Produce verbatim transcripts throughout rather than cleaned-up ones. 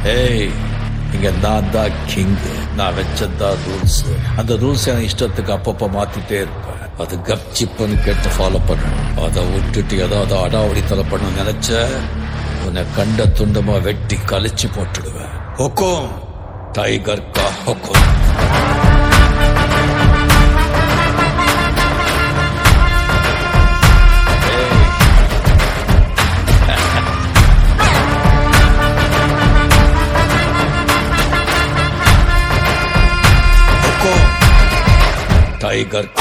ஏய், இங்க நான் தான் கிங். நான் வச்சதான் ரூல்ஸ். அந்த ரூல்ஸ் என் இஷ்டத்துக்கு அப்பப்ப மாத்திட்டே இருப்பேன். அது கப்சிப்புன்னு கேட்டு ஃபாலோ பண்ணணும். அதை விட்டுட்டு ஏதாவது அடாவடித்தலை பண்ண நினைச்ச உன்னை கண்ட துண்டமா வெட்டி கழிச்சு போட்டுடுவேன். ஹுக்கும் டைகர் கா ஹுக்கும். டைகர்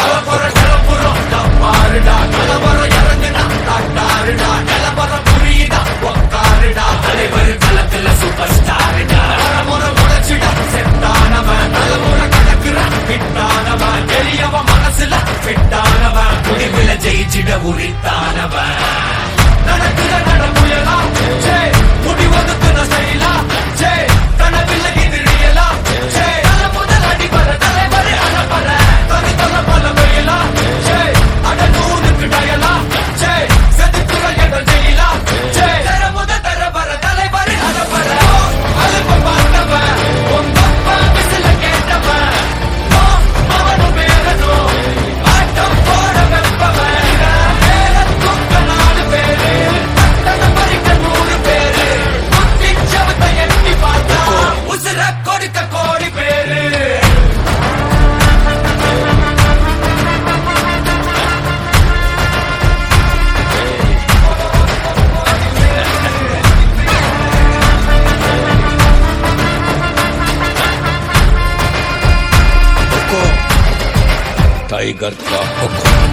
முடிவுல ஜெயிச்சிட உரித்தானவன். நடக்குற நடமுயலா முடிவதுக்கு நசையிலா கனவில்லை இது ரியலா முதல் அடிபர தலைவரை அழப்பற தனி தல பல வயலா அட நூறுக்கு டயலா செதுக்குற எட ஜெயிலா தர முத தர வர தலைவரை அழப்பற அழுப்ப பார்த்தவன் உங்கப்பா விசில கேட்டவன் அவனும் பேரனும் ஆட்டம் போட வெப்பவன் மேல தூக்க நாலு பேரு தட்டன பறிக்க நூறு பேரு குத்தி சவத்தை எட்டி பார்த்தா உசுர கொடுக்க கோடி பேரு. டைகர் கா ஹுக்கும்.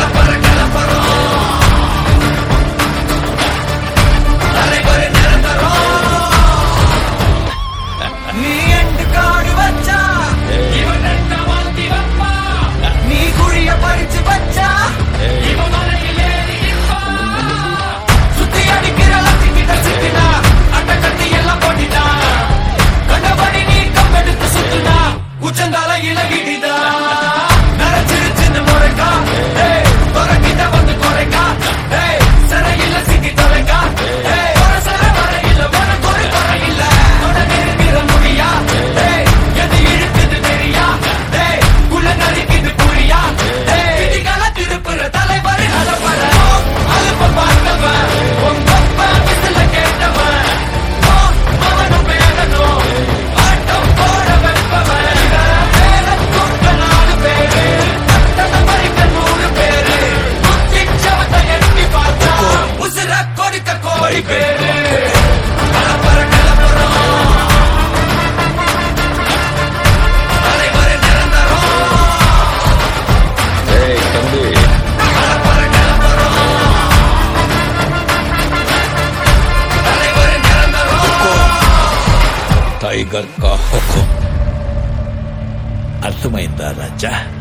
நீ எண்டு காடு வச்சா இவன் ரெண்ட வாழ்த்தி வப்பா. நீ குழிய பறிச்சு வச்சா இவன் மலையில் ஏறி நிற்பா. சுத்தி அடிக்கிற லட்சிக்கிட்ட சிக்கினா அட்ட கட்டி எல்லாம் போட்டினா கண்டபடி நீ கம்பெடுத்து சுத்துனா உச்சந்தால இலகிடிதா. நரைச்சிருச்சுன்னு முறைக்கா துறக்கிட்ட வந்து குறைக்கா சிறையில சிக்கி தொலைக்கா சர வரையில உனக்கு ஒரு குறையில்ல தொடங்கிற முடியா எது இழுக்குது தெரியா குள்ள நரிக்குது புரியா விதிகள திருப்புற தலைவர் அலப்பற அலுப்ப பார்த்தவன் உங்கப்ப விசில கேட்டவன் அவனும் பேரனும் ஆட்டம் போட வெப்பவன் மேல தூக்க நாலு பேரு தட்டன பறிக்க நூறு பேரு குத்தி சவத்தை எட்டி பார்த்தா உசுர கொடுக்க கோடி பேரு. கலப்பற கலப்பறம் தலைவர் நிரந்தரம். ஏய் தம்பி, கலப்பற கலப்பறம் தலைவர் நிரந்தரம். டைகர் கா ஹுக்கும். అర్థమైందా రాజా?